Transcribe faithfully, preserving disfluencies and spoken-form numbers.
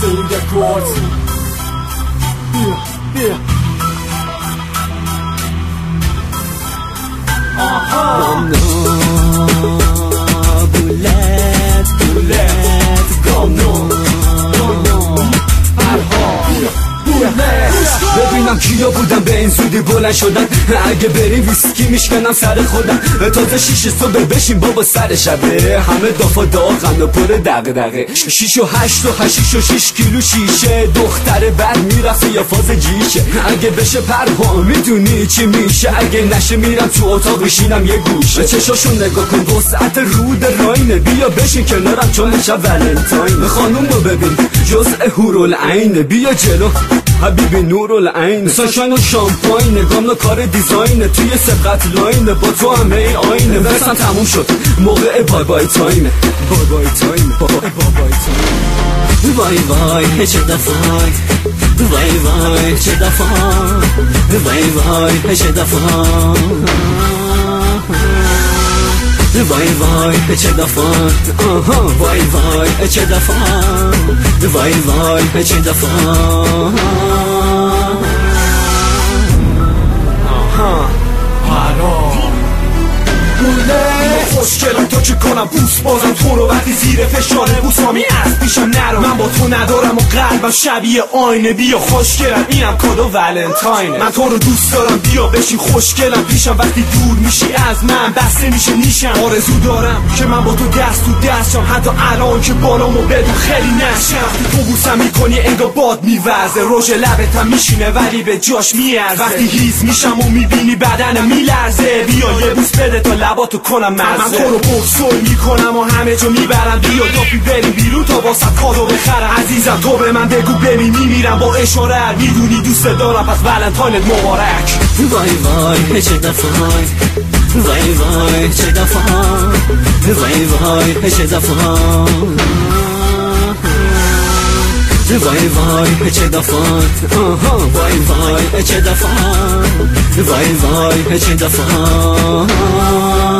Same records. Yeah, yeah. Aha. No, bullet, bullet, go no, go no. ببینم کیا بودن به این زودی بلند شدن. اگه بریم ویسکی میشکنم سر خودم. تازه شیش صبح بشین بابا سر شبه. همه دافا داغن و پر دغدغه. شیش و هشت و هشیش و شیش کیلو شیشه. دختر بد میرفته یا فاز جیشه. اگه بشه پرها میدونی چی میشه. اگه نشه میرم تو اتاق بشینم یه گوشه. چشاشو نگاه کن وسعت رود راینه. بیا بشین کنارم چون میشه ولنتاین. خانوم رو ببین جزء هورالعینه. بیا جلو حبیبی نورالعین. ساشاین و شامپاین گاملا کار دیزاینه. توی سبقت لاینه با تو همه ای آینه. برسم تموم شد موقع بای بای تایمه. بای بای تایمه بای بای تایمه. وای وای چه دفعه. وای وای چه دفعه. وای وای چه دفعه. وای وای چه دفعه. وای وای چه دفعه. وای وای چه دفعه. خوشگلم تو چه کنم بوس بازم تو رو وقتی زیر فشاره بوسامی از پیشم نرو. من با تو ندارم و قلبم شبیه آینه. بیا خوشگلم اینم کادو ولنتاینه. من تو رو دوست دارم بیا بشین خوشگلم پیشم. وقتی دور میشی از من بسته میشه نیشم. آرزو دارم که من با تو دست تو دستم. حتی الان که بالامو بدون خیلی نشم. وقتی تو بوسم میکنی انگار باد میوزه. روش لبتم میشینه ولی به جاش میارزه. وقتی هیز میشم و میبینی بدنم میلرزه. بیا یه بوس بده تا لباتو کنم مرزه. من تو رو بغض میکنم و همه جا میبرم. بیا داپی بریم بیرون تا واسه کادو بخرم. عزیزم تو به من بگو ببین میمیرم با اشاره. میدونی دوست دارم پس ولنتاینت مبارک. وای وای چه دفعه. وای وای چه دفعه. وای وای چه دفعه. وای وای چه دفعه. وای وای چه دفعه. وای وای چه دفعه.